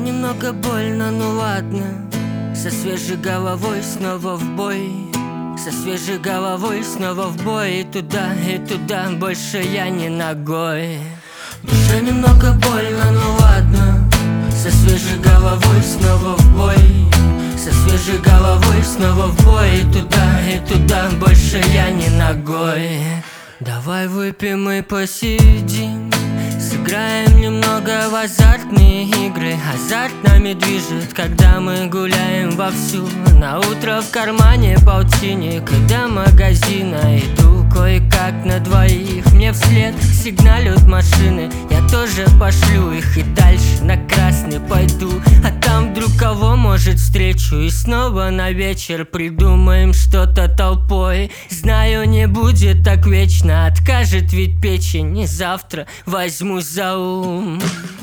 немного больно, ну ладно. Со свежей головой снова в бой. Со свежей головой снова в бой. И туда, больше я не ногой. Душе немного больно, ну ладно. Со свежей головой снова в бой. Со свежей головой снова в бой. И туда, больше я не ногой. Давай выпьем и посидим, сыграем немного в азартные игры. Азарт нами движет, когда мы гуляем вовсю. На утро в кармане полтинник, и до магазина иду кое-как на двоих. Мне вслед сигналят машины, я тоже пошлю их. И дальше на красный пойду, а там вдруг кого может встречу. И снова на вечер придумаем что-то толпой. Знаю, не будет так вечно, откажет ведь печень. И завтра возьмусь за ум.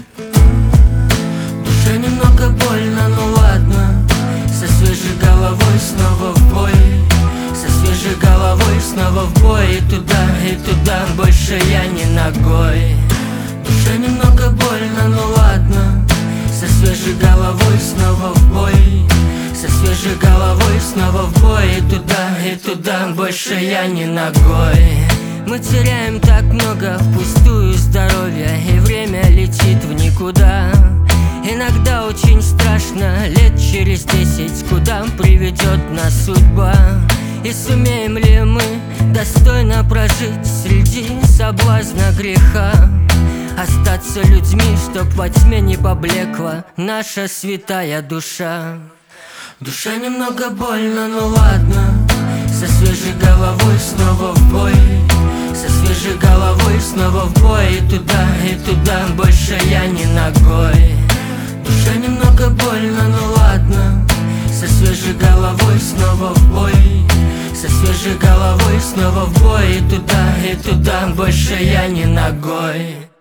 Душе немного больно, ну ладно. Со свежей головой снова в бой. Со свежей головой снова в бой. И туда, больше я не ногой. Душе немного больно, ну ладно. Со свежей головой снова в бой. Со свежей головой снова в бой. И туда, больше я не ногой. Мы теряем так много впустую здоровья, и время летит в никуда. Иногда очень страшно, лет через 10, куда приведет нас судьба. И сумеем ли мы достойно прожить среди соблазна греха? Остаться людьми, чтоб во тьме не поблекла наша святая душа. Душа немного больно, ну ладно. Со свежей головой снова в бой. Со свежей головой снова в бой. И туда, больше я не ногой. Душа немного больно, ну ладно. Со свежей головой снова в бой. Со свежей головой снова в бой. И туда, больше я не ногой.